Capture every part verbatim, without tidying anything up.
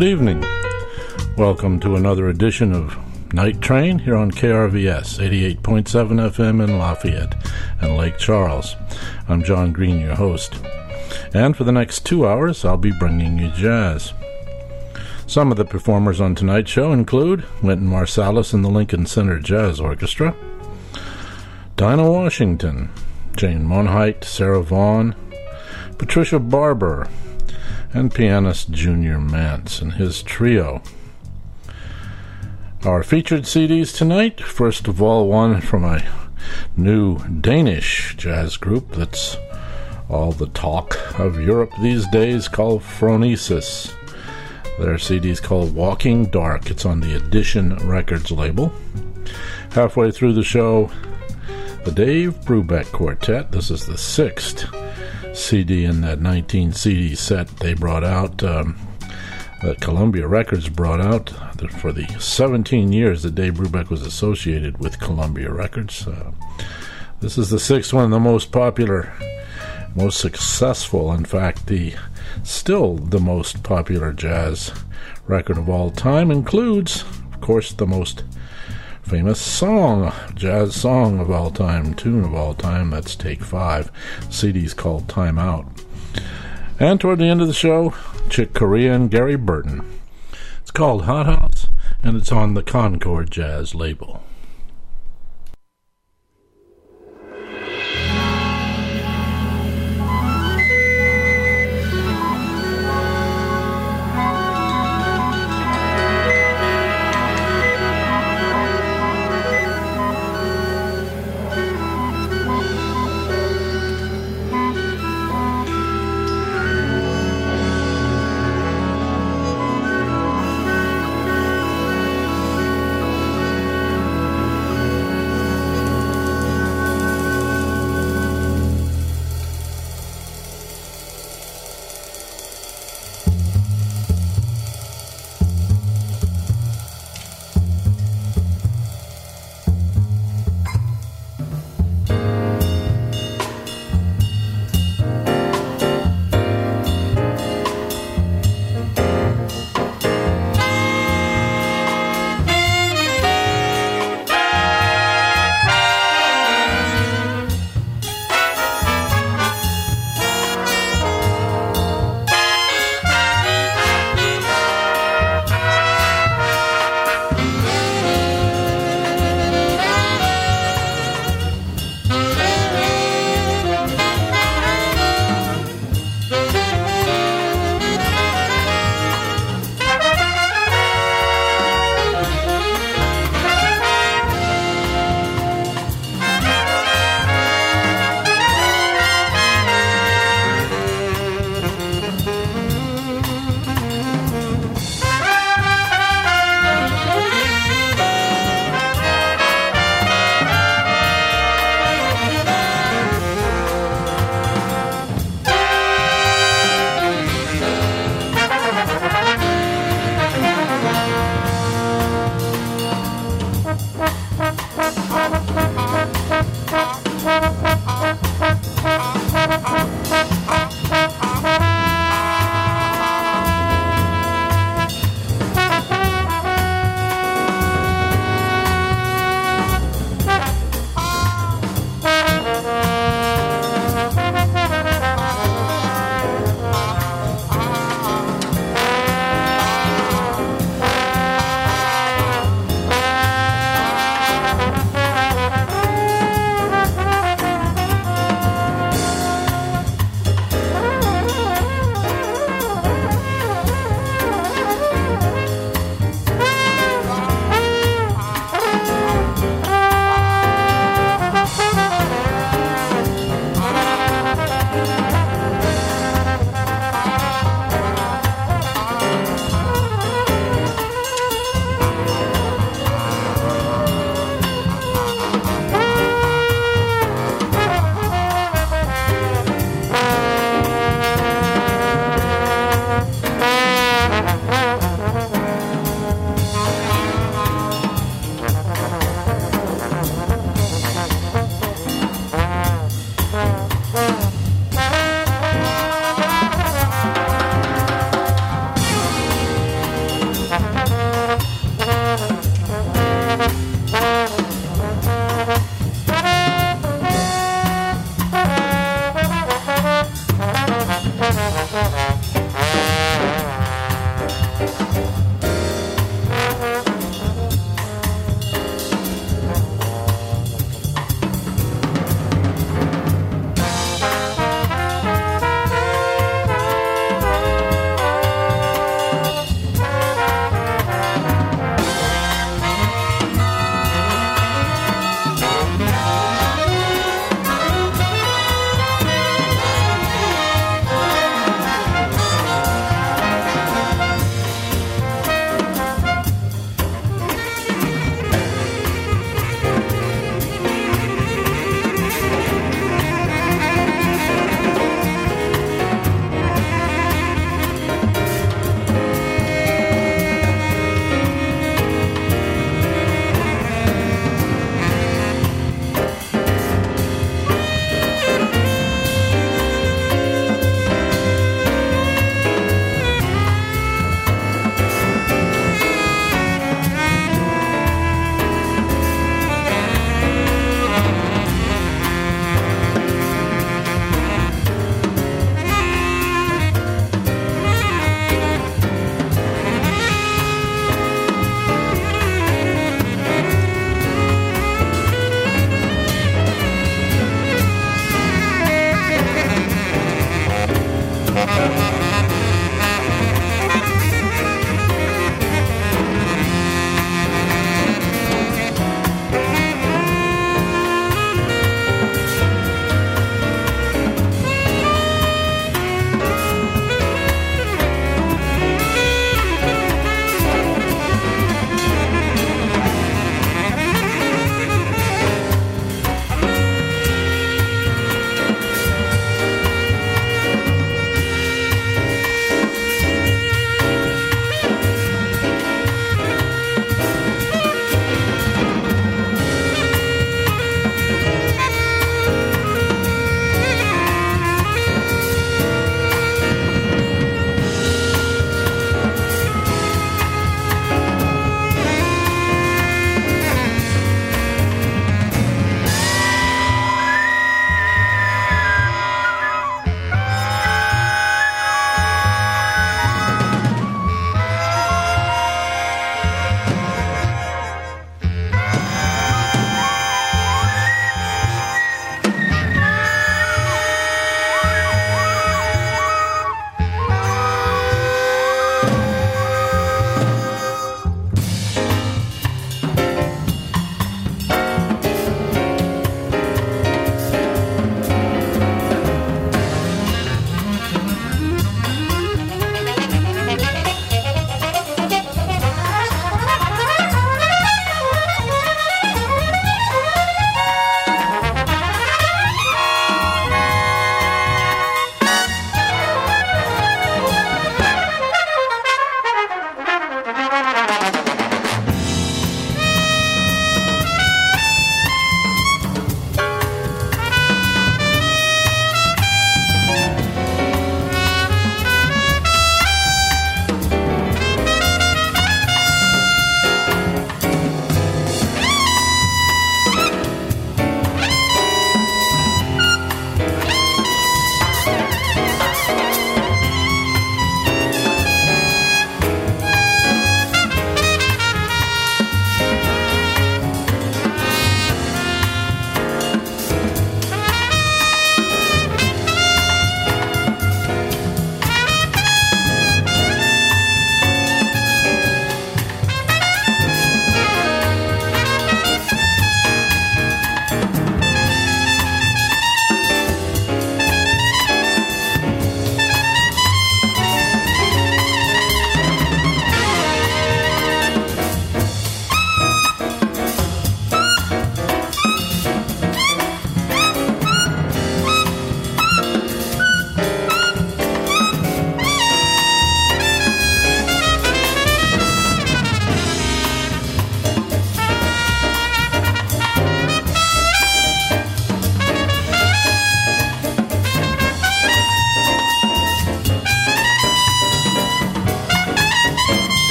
Good evening. Welcome to another edition of Night Train here on K R V S eighty-eight point seven F M in Lafayette and Lake Charles. I'm John Green, your host. And for the next two hours, I'll be bringing you jazz. Some of the performers on tonight's show include Wynton Marsalis and the Lincoln Center Jazz Orchestra, Dinah Washington, Jane Monheit, Sarah Vaughan, Patricia Barber, and pianist Junior Mance and his trio. Our featured C Ds tonight, first of all, one from a new Danish jazz group that's all the talk of Europe these days, called Phronesis. Their C D is called Walking Dark. It's on the Edition Records label. Halfway through the show, the Dave Brubeck Quartet. This is the sixth C D in that nineteen C D set they brought out, um, that Columbia Records brought out for the seventeen years that Dave Brubeck was associated with Columbia Records. Uh, this is the sixth one, the most popular, most successful, in fact, the still the most popular jazz record of all time. Includes, of course, the most famous song, jazz song of all time, tune of all time. That's Take Five. The C D's called Time Out. And toward the end of the show, Chick Corea and Gary Burton. It's called Hot House, and it's on the Concord Jazz label.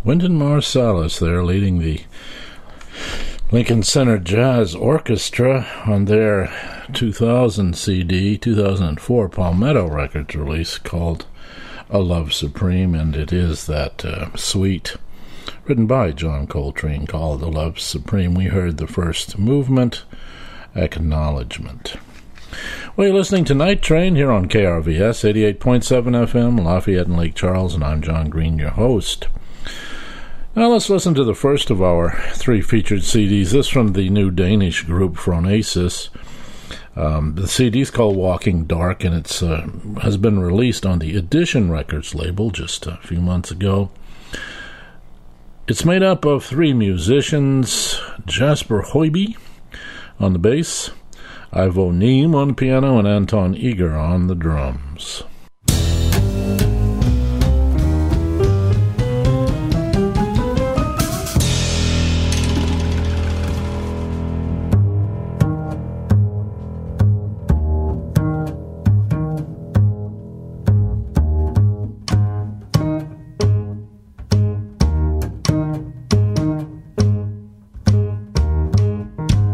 Wynton Marsalis there leading the Lincoln Center Jazz Orchestra on their two thousand C D, two thousand four Palmetto Records release called A Love Supreme, and it is that uh, suite written by John Coltrane called A Love Supreme. We heard the first movement, Acknowledgement. Well, you're listening to Night Train here on K R V S, eighty-eight point seven F M, Lafayette and Lake Charles, and I'm John Green, your host. Now let's listen to the first of our three featured C Ds. This from the new Danish group Phronesis. Um, the C D is called Walking Dark, and it's uh, has been released on the Edition Records label just a few months ago. It's made up of three musicians: Jasper Hoiby on the bass, Ivo Neem on the piano, and Anton Eger on the drums.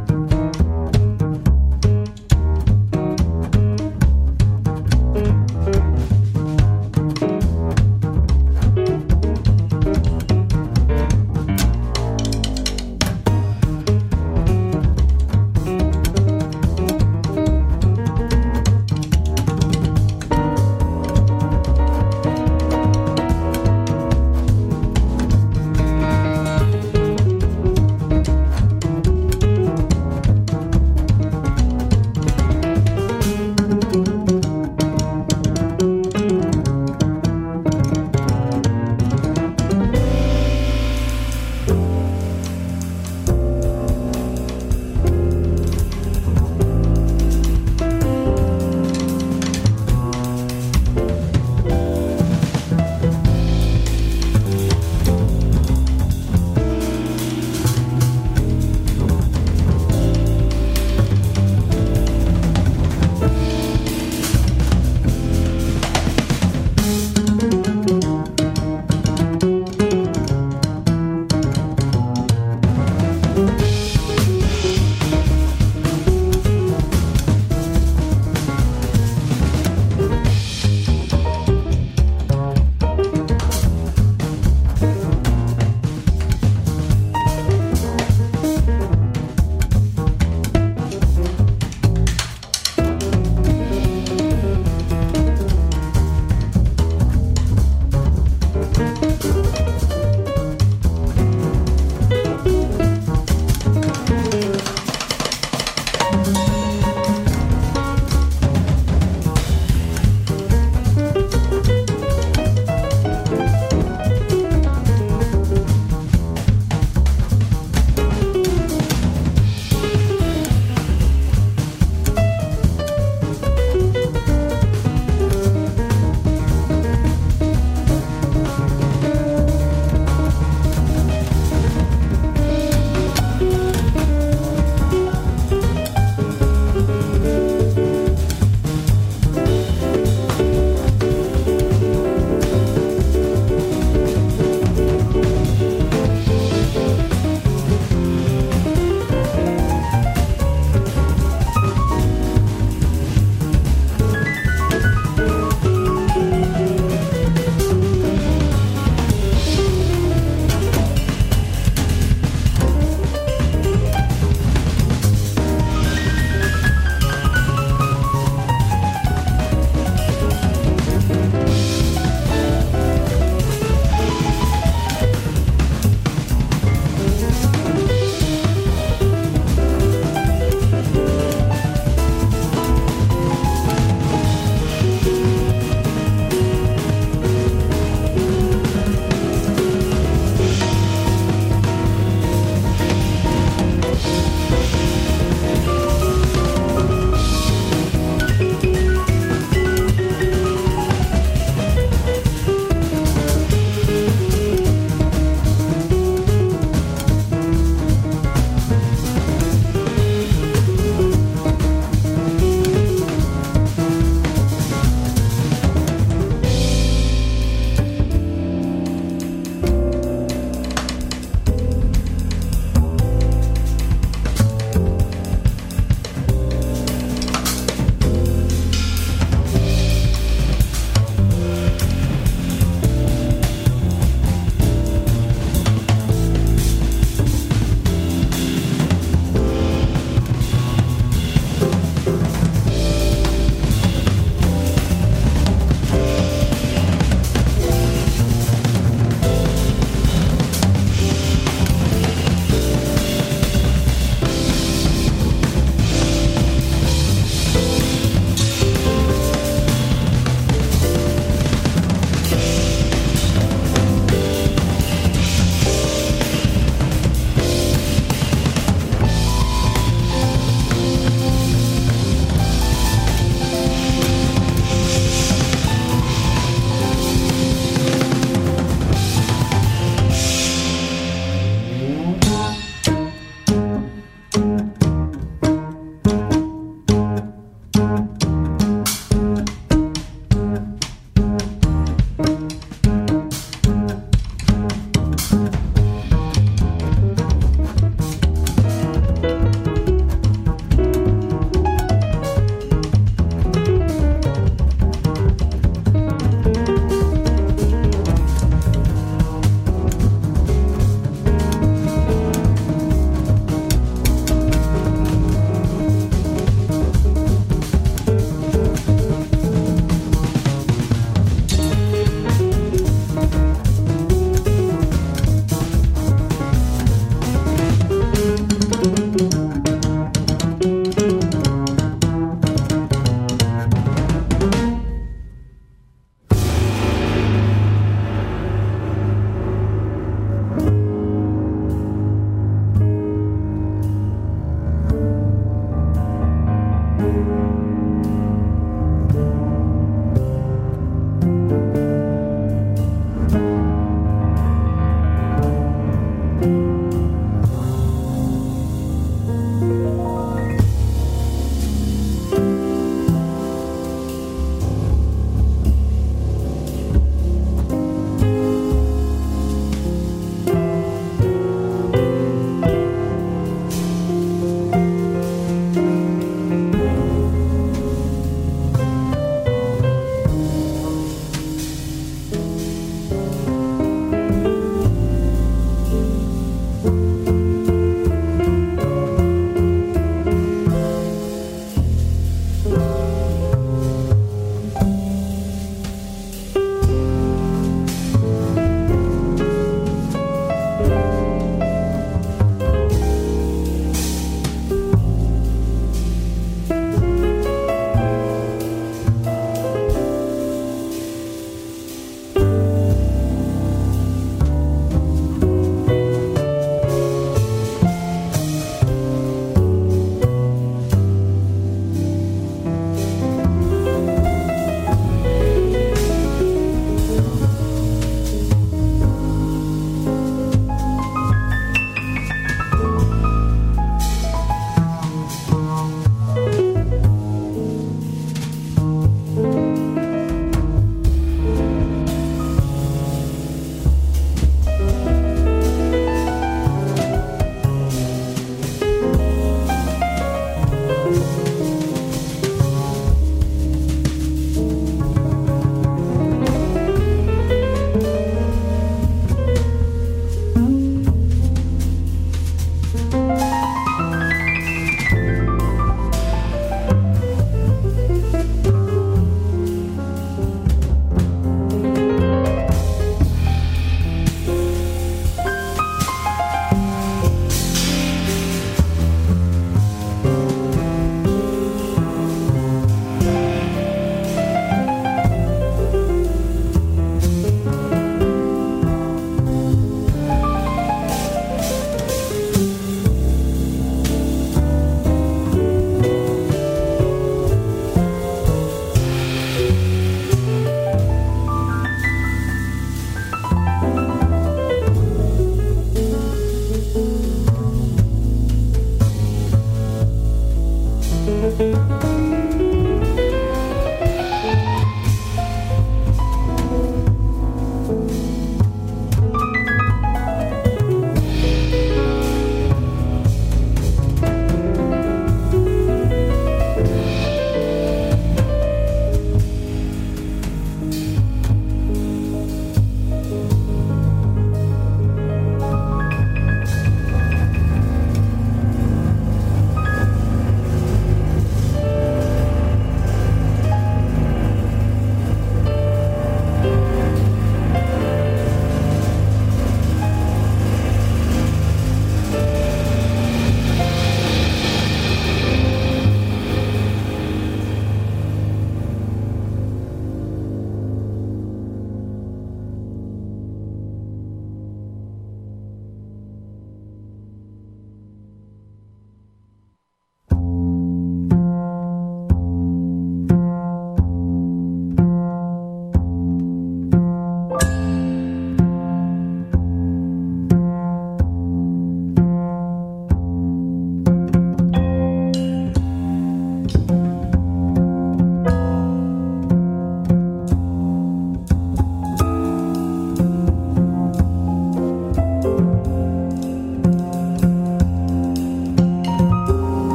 Thank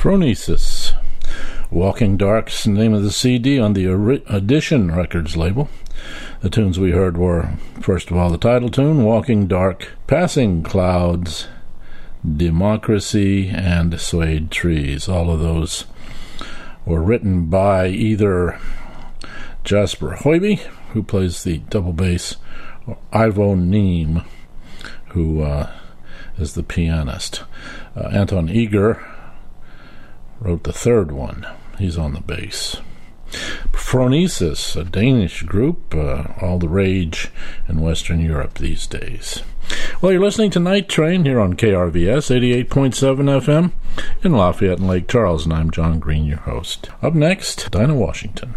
Phronesis. Walking Dark's the name of the C D on the Edition Records label. The tunes we heard were, first of all, the title tune, Walking Dark, Passing Clouds, Democracy, and Suede Trees. All of those were written by either Jasper Hoiby, who plays the double bass, or Ivo Neem, who uh, is the pianist. Uh, Anton Eger wrote the third one. He's on the bass. Phronesis, a Danish group, uh, all the rage in Western Europe these days. Well, you're listening to Night Train here on K R V S eighty-eight point seven F M in Lafayette and Lake Charles, and I'm John Green, your host. Up next, Dinah Washington.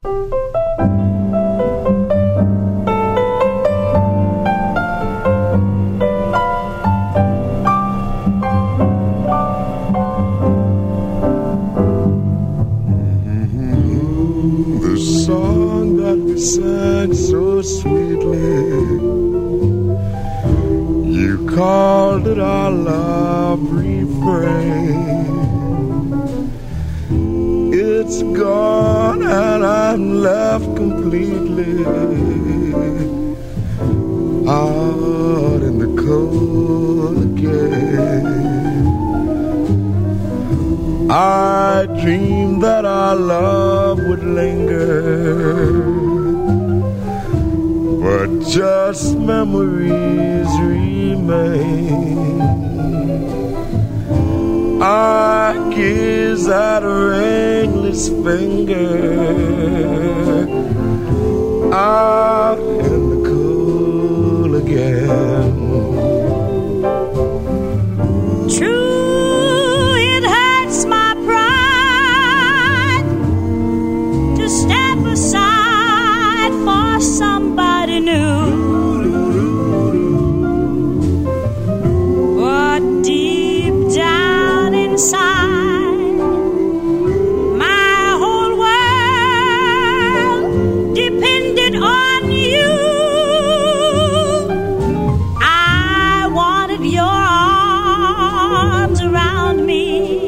Sang so sweetly, you called it our love refrain. It's gone and I'm left completely out in the cold again. I dreamed that our love would linger, but just memories remain. I kiss that ringless finger out in the cool again. True, it hurts my pride to step aside for somebody new. But deep down inside, my whole world depended on you. I wanted your arms around me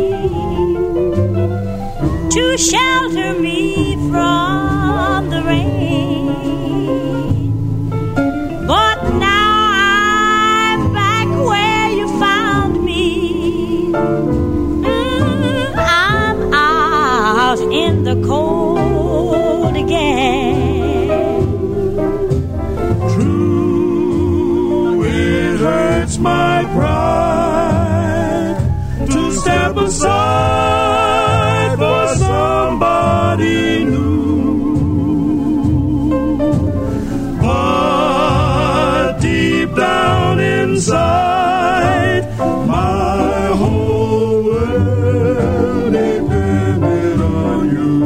to shelter me from the rain. But now I'm back where you found me. Mm, I'm out in the cold again. True, it hurts my pride to step aside for somebody new. But deep down inside, my whole world depended on you.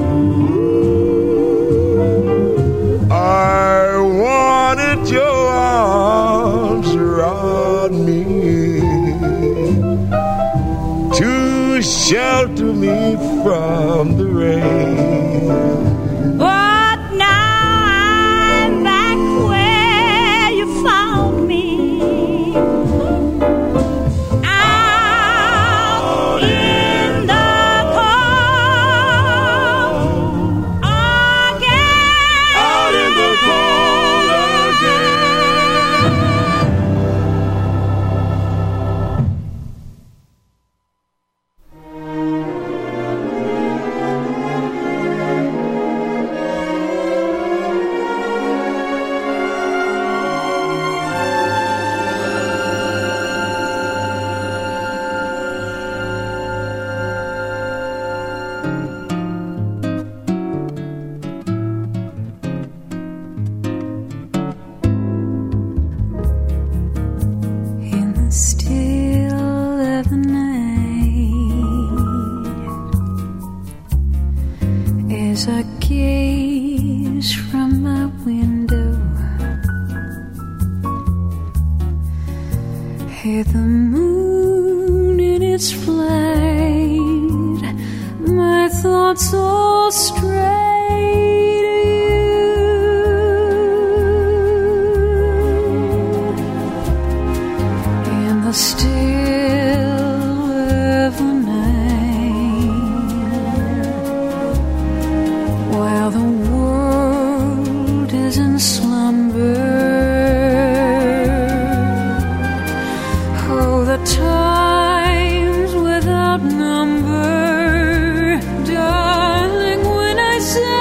I wanted your arms around me to shelter me from the rain. But now I'm back where you found me. Out in the cold again. Out in the cold again. In the still of the night, as I gaze from my window at the moon in its flight, my thoughts all stray to you. In the still of the night, times without number, darling, when I say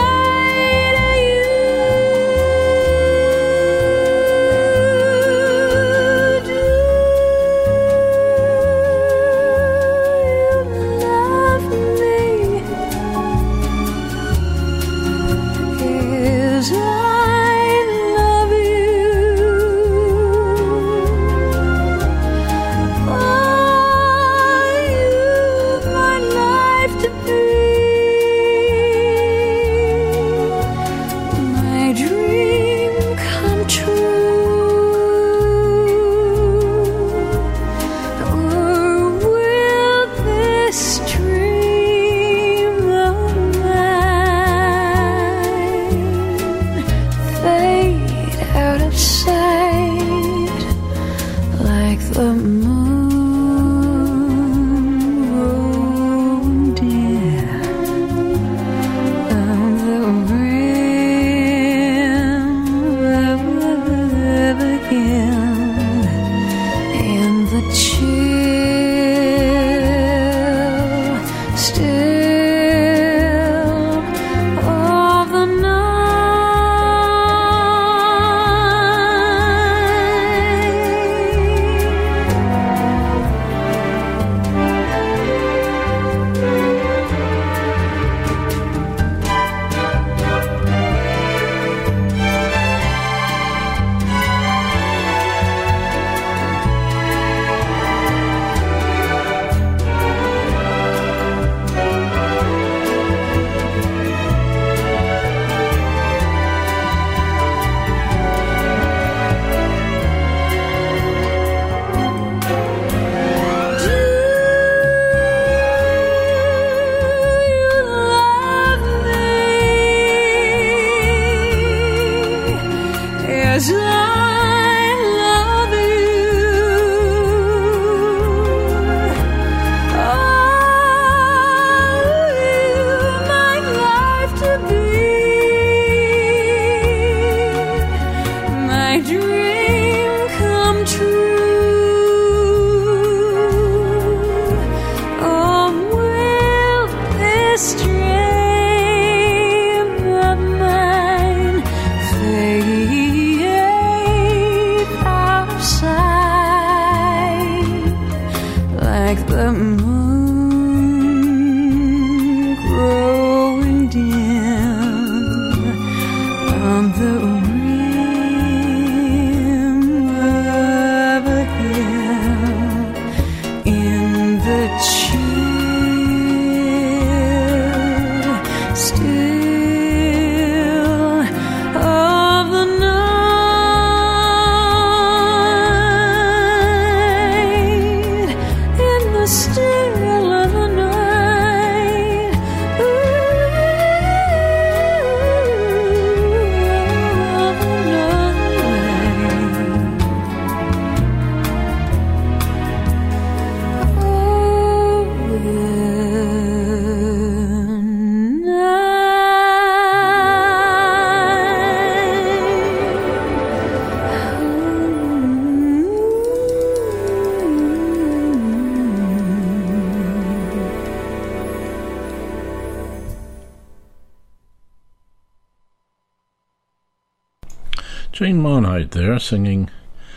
Jane Monheit there, singing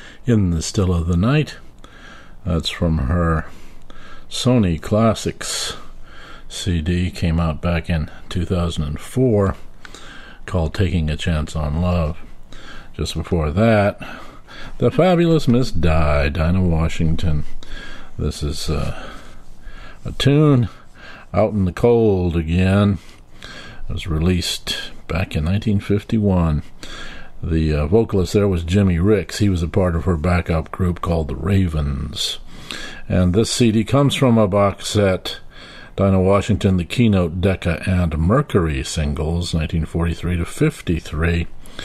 In the Still of the Night. That's from her Sony Classics C D, came out back in two thousand four, called Taking a Chance on Love. Just before that, the fabulous Miss Di, Dinah Washington. This is uh, a tune, Out in the Cold Again. It was released back in nineteen fifty-one. The uh, vocalist there was Jimmy Ricks. He was a part of her backup group called the Ravens. And this C D comes from a box set, Dinah Washington, the Keynote, Decca, and Mercury singles, nineteen forty-three to fifty-three.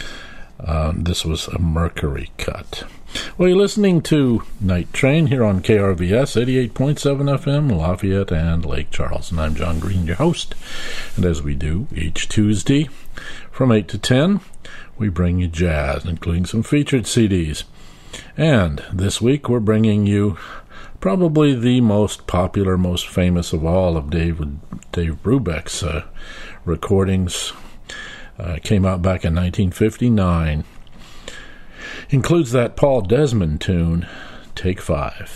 Um, this was a Mercury cut. Well, you're listening to Night Train here on K R V S eighty-eight point seven F M, Lafayette and Lake Charles. And I'm John Green, your host. And as we do each Tuesday from eight to ten, we bring you jazz, including some featured C Ds. And this week we're bringing you probably the most popular, most famous of all of David Dave Brubeck's uh, recordings. Uh, came out back in nineteen fifty-nine. Includes that Paul Desmond tune, Take Five.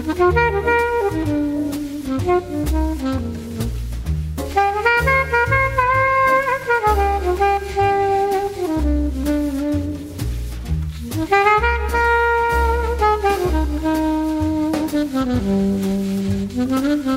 Mm-hmm.